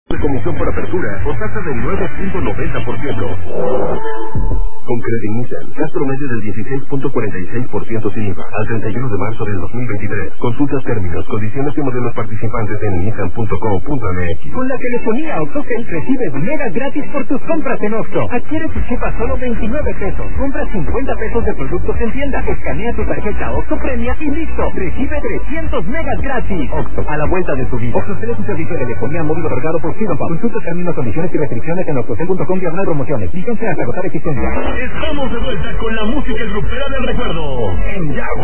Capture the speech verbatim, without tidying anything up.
de comisión por apertura o tasa del nueve punto noventa por ciento. Con Credit Nissan, gas promedio del dieciséis punto cuarenta y seis por ciento sin I V A al treinta y uno de marzo del dos mil veintitrés. Consulta términos, condiciones y modelos participantes en nissan punto com punto m x. Con la telefonía OxoCell recibes megas gratis por tus compras en Oxxo. Adquiere tu chip a solo veintinueve pesos. Compra cincuenta pesos de productos en tienda. Escanea tu tarjeta Oxxo Premia y listo. Recibe trescientos megas gratis. Oxxo, a la vuelta de tu vida. OxoCell es un servicio de telefonía móvil otorgado por Siropa. Consulta términos, condiciones y restricciones en oxocell punto com diagonal promociones. Fíjense hasta agotar existencia. Estamos de vuelta con la música grupera del recuerdo. En Yahoo.